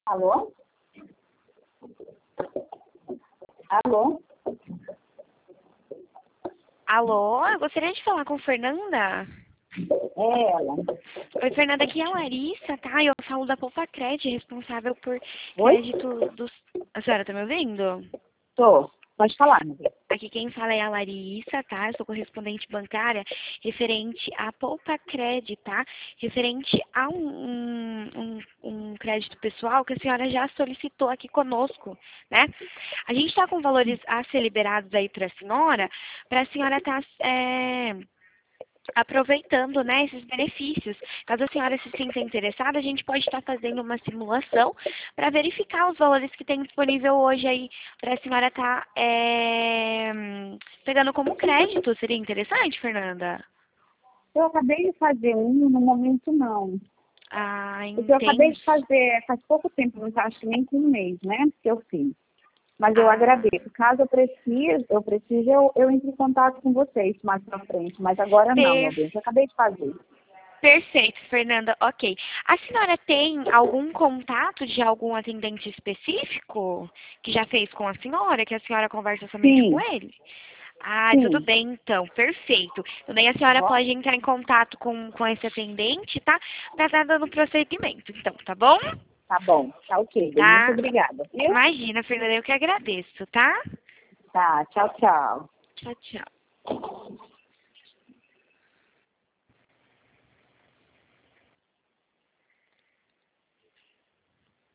Alô? Alô? Alô, eu gostaria de falar com Fernanda. É ela. Oi, Fernanda, aqui é a Larissa, tá? Eu falo da Poupa-Cred, responsável por Oi? crédito dos... A senhora tá me ouvindo? Tô. Pode falar, meu bem. Aqui quem fala é a Larissa, tá? Eu sou correspondente bancária referente à Poupa-Cred, tá? Referente a um crédito pessoal que a senhora já solicitou aqui conosco, né? A gente está com valores a ser liberados aí para a senhora estar aproveitando, né, esses benefícios. Caso a senhora se sinta interessada, a gente pode estar fazendo uma simulação para verificar os valores que tem disponível hoje aí para a senhora estar pegando como crédito. Seria interessante, Fernanda? Eu acabei de fazer no momento não. Ah, Porque eu acabei entendi. de fazer faz pouco tempo, não tá, acho que nem com um mês, né? Que eu fiz. Mas eu Ah, agradeço. Caso eu entre em contato com vocês mais pra frente. Mas agora não, meu bem. Eu acabei de fazer. perfeito, Fernanda. Ok. A senhora tem algum contato de algum atendente específico que já fez com a senhora, que a senhora conversa somente com Sim, ele? Ah, tudo sim. bem, então, perfeito. Então, daí a Tá senhora bom? pode entrar em contato com esse atendente, tá? Pra estar dando prosseguimento, então, tá bom? Tá bom. Tá ok, bem. Muito Tá? obrigada, viu? Imagina, Fernanda, eu que agradeço, tá? Tá, tchau, tchau. Tchau, tchau.